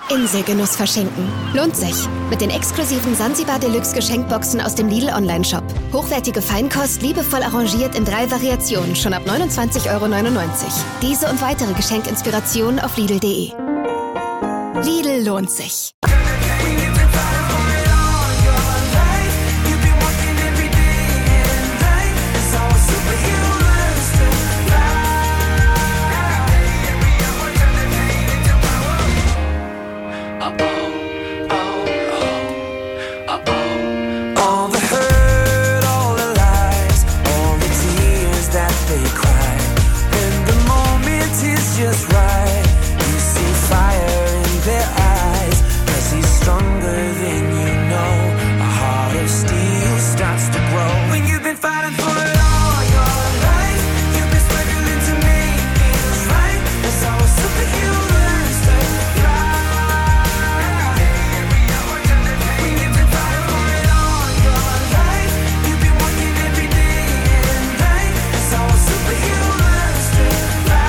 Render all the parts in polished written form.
Inselgenuss verschenken. Lohnt sich. Mit den exklusiven Sansibar Deluxe Geschenkboxen aus dem Lidl Online-Shop. Hochwertige Feinkost, liebevoll arrangiert in 3 Variationen, schon ab 29,99 €. Diese und weitere Geschenkinspirationen auf Lidl.de. Lidl lohnt sich. Just right, you see fire in their eyes, 'cause he's stronger than you know. A heart of steel starts to grow. When you've been fighting for it all your life, you've been struggling to make things right. That's how a superhero learns to fly. When you've been fighting for it all your life, you've been working every day and night. That's how a superhero learns to fly.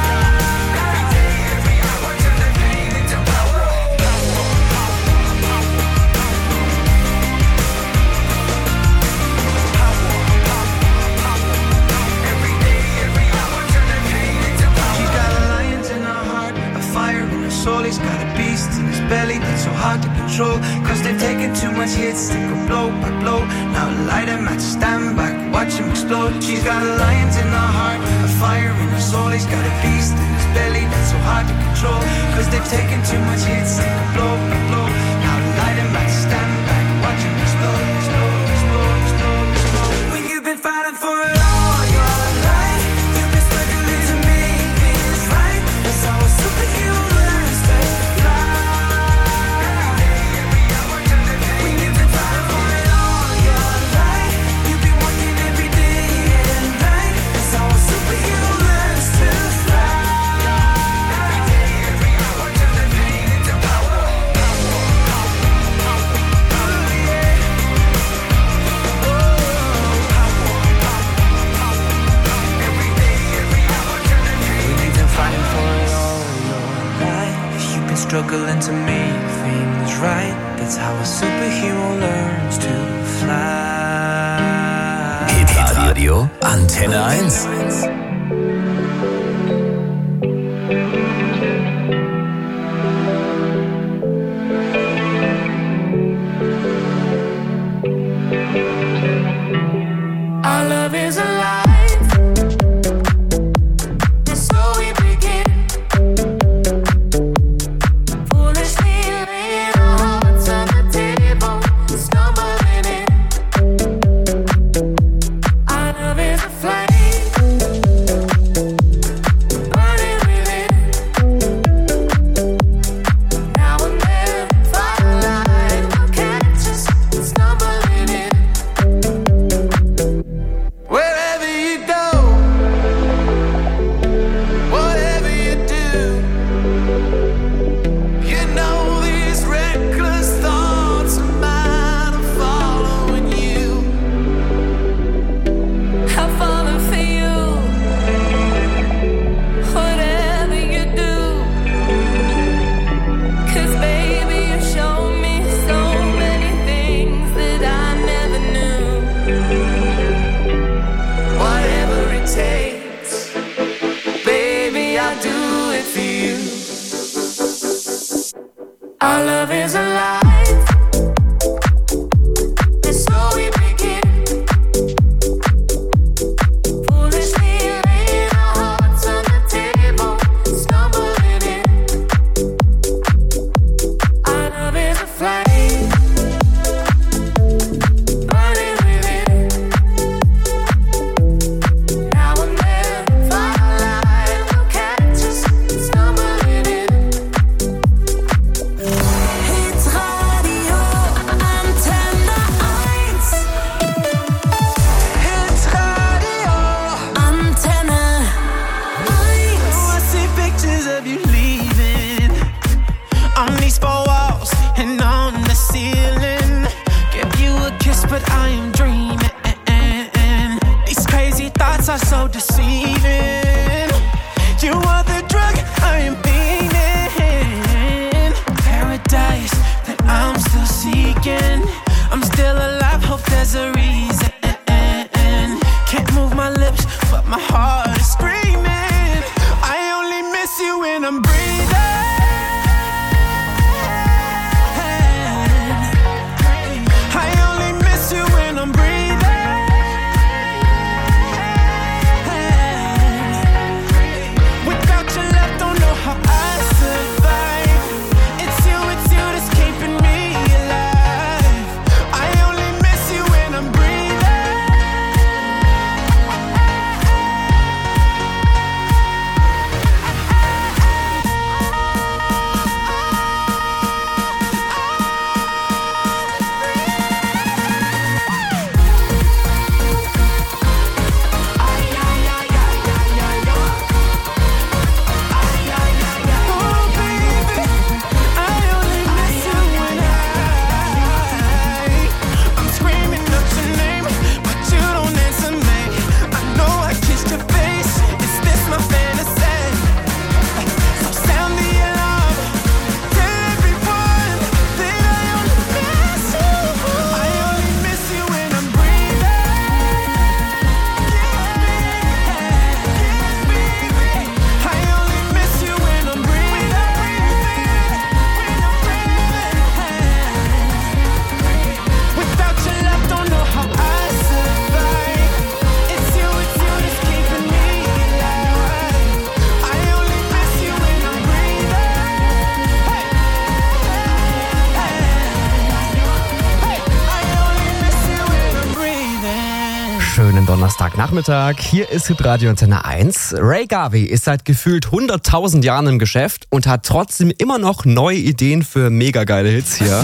Soul, he's got a beast in his belly that's so hard to control. 'Cause they've taken too much hits, they go blow by blow. Now light him at stand back, watch him explode. She's got a lion's in her heart, a fire in her soul. He's got a beast in his belly that's so hard to control. 'Cause they've taken too much hits, they go blow by blow. Now light him at stand back, watch him explode, explode, explode, explode, explode. When you've been fighting for it all your life, you've been struggling to make things right. That's how a superhero learns to fly. When you've been fighting for it all your life, you've been working every day and night. That's how a superhero learns to fly. Every day, every hour, turn the pain into power. Every day, every hour, turn the pain. When you've been fighting for it all your life, you've been struggling to make things right. That's how a superhero learns to fly. Hit Radio Antenne 1. Our love is alive, and so we begin. Foolishly laying our hearts on the table, stumbling in. Our love is a flame, burning within. Now and then, firelight will catch us stumbling in. Wherever you go, whatever you do, you know these reckless thoughts of mine are following you. I've fallen for you, whatever you do. 'Cause baby, you showed me so many things that I never knew. Whatever it takes, baby, I'll do it for you. Our love is alive, and so we begin. Foolishly laying our hearts on the table, stumbling in. Our love is a flame, burning within. Now and then, firelight will catch us stumbling in. Hit Radio Antenne 1. Hit Radio Antenne 1. Oh, I see pictures of you leaving on these four walls and on the ceiling. Give you a kiss, but I am dreaming. These crazy thoughts are so deceiving. You are the drug I am feeling. Donnerstagnachmittag. Hier ist Hitradio Antenne 1. Ray Garvey ist seit gefühlt 100.000 Jahren im Geschäft und hat trotzdem immer noch neue Ideen für mega geile Hits hier.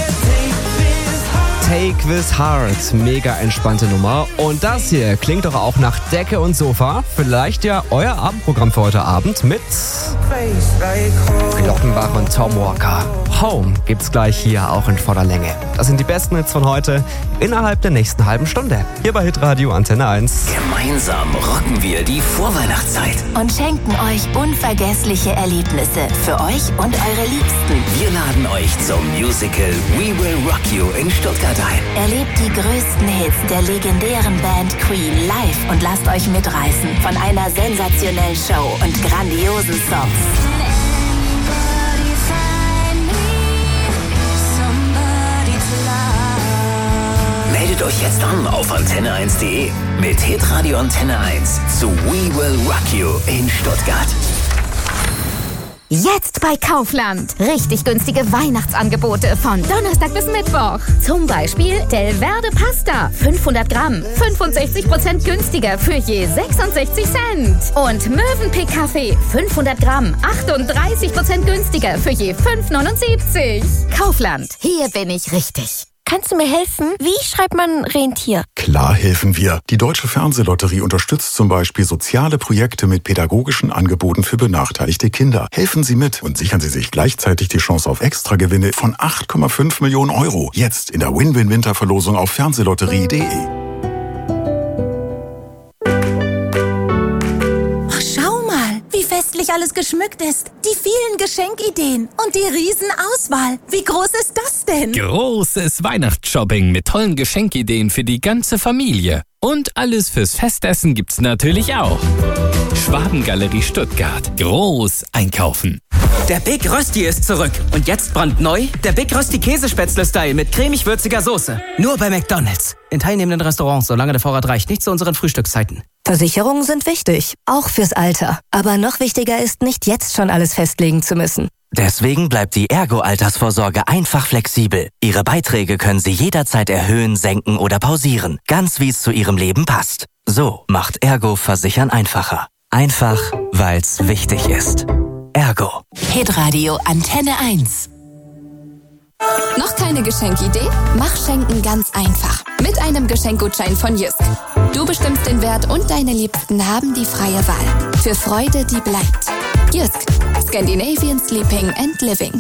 Take This Heart, mega entspannte Nummer. Und das hier klingt doch auch nach Decke und Sofa. Vielleicht ja euer Abendprogramm für heute Abend mit Glockenbach und Tom Walker. Home gibt's gleich hier auch in voller Länge. Das sind die besten Hits von heute innerhalb der nächsten halben Stunde. Hier bei Hitradio Antenne 1. Gemeinsam rocken wir die Vorweihnachtszeit. Und schenken euch unvergessliche Erlebnisse für euch und eure Liebsten. Wir laden euch zum Musical We Will Rock You in Stuttgart ein. Erlebt die größten Hits der legendären Band Queen live und lasst euch mitreißen von einer sensationellen Show und grandiosen Songs. Meldet euch jetzt an auf antenne1.de mit Hitradio Antenne 1 zu We Will Rock You in Stuttgart. Jetzt bei Kaufland. Richtig günstige Weihnachtsangebote von Donnerstag bis Mittwoch. Zum Beispiel Del Verde Pasta. 500 Gramm. 65% günstiger für je 66 Cent. Und Mövenpick Kaffee. 500 Gramm. 38% günstiger für je 5,79. Kaufland. Hier bin ich richtig. Kannst du mir helfen? Wie schreibt man Rentier? Klar helfen wir. Die Deutsche Fernsehlotterie unterstützt zum Beispiel soziale Projekte mit pädagogischen Angeboten für benachteiligte Kinder. Helfen Sie mit und sichern Sie sich gleichzeitig die Chance auf Extragewinne von 8,5 Millionen Euro. Jetzt in der Win-Win-Winterverlosung auf fernsehlotterie.de. Festlich alles geschmückt ist. Die vielen Geschenkideen und die Riesenauswahl. Wie groß ist das denn? Großes Weihnachtsshopping mit tollen Geschenkideen für die ganze Familie. Und alles fürs Festessen gibt's natürlich auch. Schwabengalerie Stuttgart. Groß einkaufen. Der Big Rösti ist zurück. Und jetzt brandneu der Big Rösti Käsespätzle-Style mit cremig-würziger Soße. Nur bei McDonald's. In teilnehmenden Restaurants, solange der Vorrat reicht. Nicht zu unseren Frühstückszeiten. Versicherungen sind wichtig, auch fürs Alter. Aber noch wichtiger ist, nicht jetzt schon alles festlegen zu müssen. Deswegen bleibt die Ergo-Altersvorsorge einfach flexibel. Ihre Beiträge können Sie jederzeit erhöhen, senken oder pausieren. Ganz wie es zu Ihrem Leben passt. So macht Ergo Versichern einfacher. Einfach, weil's wichtig ist. Ergo. Hitradio Antenne 1. Noch keine Geschenkidee? Mach Schenken ganz einfach. Mit einem Geschenkgutschein von Jysk. Du bestimmst den Wert und deine Liebsten haben die freie Wahl. Für Freude, die bleibt. Jysk. Scandinavian Sleeping and Living.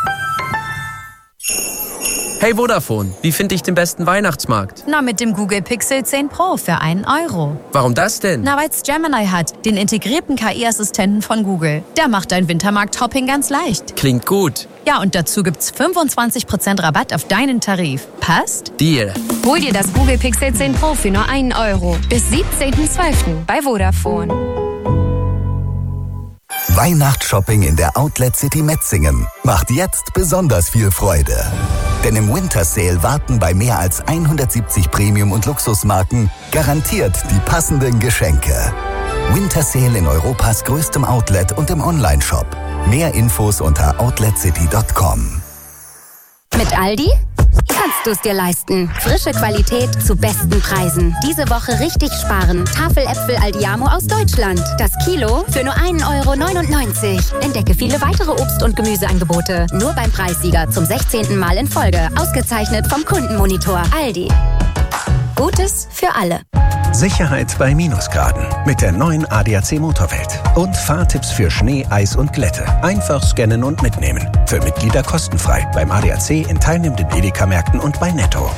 Hey Vodafone, wie finde ich den besten Weihnachtsmarkt? Na, mit dem Google Pixel 10 Pro für 1 €. Warum das denn? Na, weil's Gemini hat, den integrierten KI-Assistenten von Google. Der macht dein Wintermarkt-Hopping ganz leicht. Klingt gut. Ja, und dazu gibt's 25% Rabatt auf deinen Tarif. Passt? Deal. Hol dir das Google Pixel 10 Pro für nur 1 € bis 17.12. bei Vodafone. Weihnachtsshopping in der Outlet City Metzingen macht jetzt besonders viel Freude. Denn im Winter Sale warten bei mehr als 170 Premium- und Luxusmarken garantiert die passenden Geschenke. Winter Sale in Europas größtem Outlet und im Onlineshop. Mehr Infos unter outletcity.com. Mit Aldi kannst du es dir leisten. Frische Qualität zu besten Preisen. Diese Woche richtig sparen. Tafeläpfel Aldiamo aus Deutschland. Das Kilo für nur 1,99 €. Entdecke viele weitere Obst- und Gemüseangebote. Nur beim Preissieger zum 16. Mal in Folge. Ausgezeichnet vom Kundenmonitor. Aldi. Gutes für alle. Sicherheit bei Minusgraden mit der neuen ADAC Motorwelt. Und Fahrtipps für Schnee, Eis und Glätte. Einfach scannen und mitnehmen. Für Mitglieder kostenfrei beim ADAC in teilnehmenden Edeka-Märkten und bei Netto.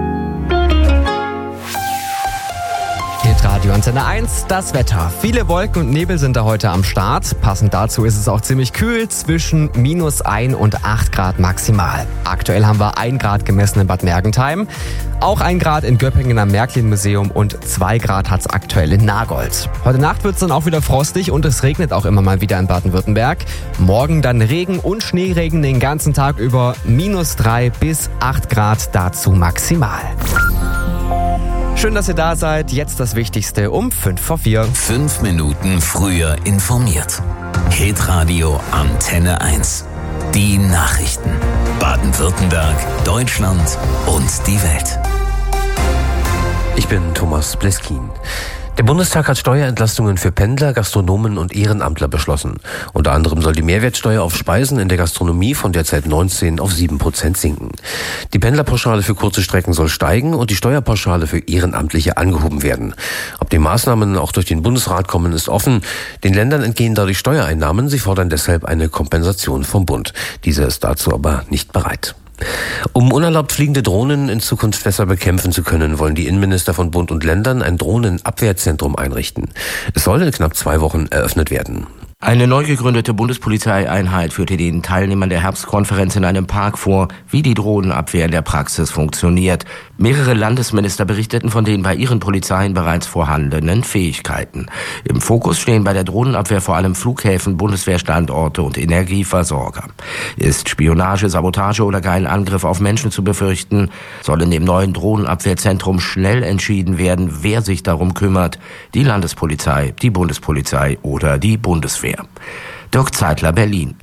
Hitradio Antenne 1, das Wetter. Viele Wolken und Nebel sind da heute am Start. Passend dazu ist es auch ziemlich kühl, zwischen -1 und 8 Grad maximal. Aktuell haben wir 1 Grad gemessen in Bad Mergentheim, auch 1 Grad in Göppingen am Märklin-Museum und 2 Grad hat es aktuell in Nagold. Heute Nacht wird es dann auch wieder frostig und es regnet auch immer mal wieder in Baden-Württemberg. Morgen dann Regen und Schneeregen den ganzen Tag über, -3 bis 8 Grad dazu maximal. Schön, dass ihr da seid. Jetzt das Wichtigste um 3:55. 5 Minuten früher informiert. Hitradio Antenne 1. Die Nachrichten. Baden-Württemberg, Deutschland und die Welt. Ich bin bin Thomas Bleskin. Der Bundestag hat Steuerentlastungen für Pendler, Gastronomen und Ehrenamtler beschlossen. Unter anderem soll die Mehrwertsteuer auf Speisen in der Gastronomie von derzeit 19 auf 7% sinken. Die Pendlerpauschale für kurze Strecken soll steigen und die Steuerpauschale für Ehrenamtliche angehoben werden. Ob die Maßnahmen auch durch den Bundesrat kommen, ist offen. Den Ländern entgehen dadurch Steuereinnahmen. Sie fordern deshalb eine Kompensation vom Bund. Dieser ist dazu aber nicht bereit. Um unerlaubt fliegende Drohnen in Zukunft besser bekämpfen zu können, wollen die Innenminister von Bund und Ländern ein Drohnenabwehrzentrum einrichten. Es soll in knapp 2 Wochen eröffnet werden. Eine neu gegründete Bundespolizeieinheit führte den Teilnehmern der Herbstkonferenz in einem Park vor, wie die Drohnenabwehr in der Praxis funktioniert. Mehrere Landesminister berichteten von den bei ihren Polizeien bereits vorhandenen Fähigkeiten. Im Fokus stehen bei der Drohnenabwehr vor allem Flughäfen, Bundeswehrstandorte und Energieversorger. Ist Spionage, Sabotage oder gar ein Angriff auf Menschen zu befürchten, soll in dem neuen Drohnenabwehrzentrum schnell entschieden werden, wer sich darum kümmert. Die Landespolizei, die Bundespolizei oder die Bundeswehr. Dirk Zeitler, Berlin.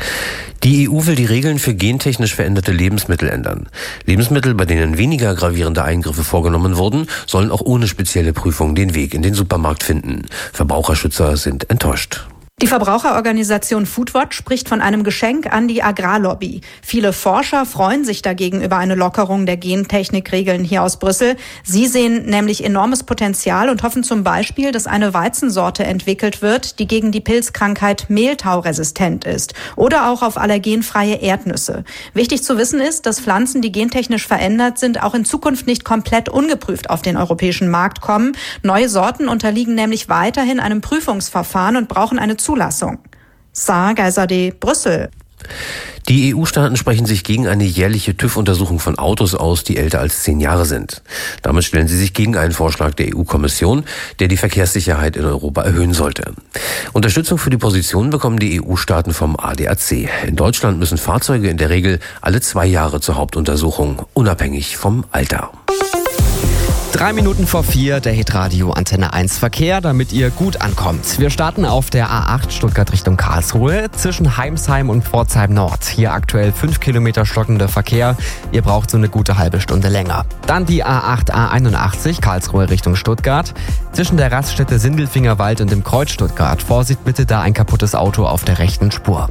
Die EU will die Regeln für gentechnisch veränderte Lebensmittel ändern. Lebensmittel, bei denen weniger gravierende Eingriffe vorgenommen wurden, sollen auch ohne spezielle Prüfung den Weg in den Supermarkt finden. Verbraucherschützer sind enttäuscht. Die Verbraucherorganisation Foodwatch spricht von einem Geschenk an die Agrarlobby. Viele Forscher freuen sich dagegen über eine Lockerung der Gentechnikregeln hier aus Brüssel. Sie sehen nämlich enormes Potenzial und hoffen zum Beispiel, dass eine Weizensorte entwickelt wird, die gegen die Pilzkrankheit Mehltau resistent ist oder auch auf allergenfreie Erdnüsse. Wichtig zu wissen ist, dass Pflanzen, die gentechnisch verändert sind, auch in Zukunft nicht komplett ungeprüft auf den europäischen Markt kommen. Neue Sorten unterliegen nämlich weiterhin einem Prüfungsverfahren und brauchen eine Zulassung. Saar Geiserde, Brüssel. Die EU-Staaten sprechen sich gegen eine jährliche TÜV-Untersuchung von Autos aus, die älter als 10 Jahre sind. Damit stellen sie sich gegen einen Vorschlag der EU-Kommission, der die Verkehrssicherheit in Europa erhöhen sollte. Unterstützung für die Position bekommen die EU-Staaten vom ADAC. In Deutschland müssen Fahrzeuge in der Regel alle 2 Jahre zur Hauptuntersuchung, unabhängig vom Alter. 3 Minuten vor 4, der Hitradio Antenne 1 Verkehr, damit ihr gut ankommt. Wir starten auf der A8 Stuttgart Richtung Karlsruhe zwischen Heimsheim und Pforzheim Nord. Hier aktuell 5 Kilometer stockender Verkehr. Ihr braucht so eine gute halbe Stunde länger. Dann die A8 A81 Karlsruhe Richtung Stuttgart. Zwischen der Raststätte Sindelfingerwald und dem Kreuz Stuttgart. Vorsicht bitte, da ein kaputtes Auto auf der rechten Spur.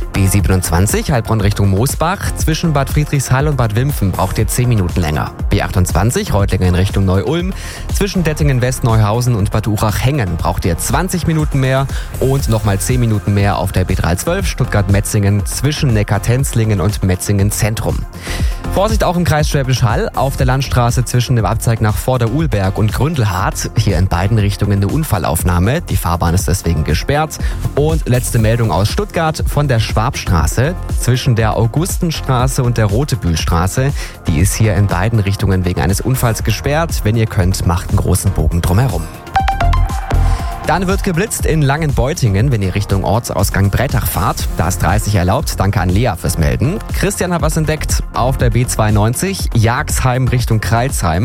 B27 Heilbronn Richtung Moosbach. Zwischen Bad Friedrichshall und Bad Wimpfen braucht ihr 10 Minuten länger. B28 Reutlingen in Richtung Neu-Ulm. Zwischen Dettingen West, Neuhausen und Bad Urach-Hengen braucht ihr 20 Minuten mehr und nochmal 10 Minuten mehr auf der B312 Stuttgart-Metzingen zwischen Neckar-Tenzlingen und Metzingen Zentrum. Vorsicht auch im Kreis Schwäbisch Hall auf der Landstraße zwischen dem Abzweig nach Vorderulberg und Gründelhardt. Hier in beiden Richtungen eine Unfallaufnahme. Die Fahrbahn ist deswegen gesperrt. Und letzte Meldung aus Stuttgart von der Schwabstraße zwischen der Augustenstraße und der Rotebühlstraße. Die ist hier in beiden Richtungen wegen eines Unfalls gesperrt. Wenn ihr könnt, macht einen großen Bogen drumherum. Dann wird geblitzt in Langenbeutingen, wenn ihr Richtung Ortsausgang Brettach fahrt. Da ist 30 erlaubt. Danke an Lea fürs Melden. Christian hat was entdeckt auf der B92 Jagsheim Richtung Kreilsheim.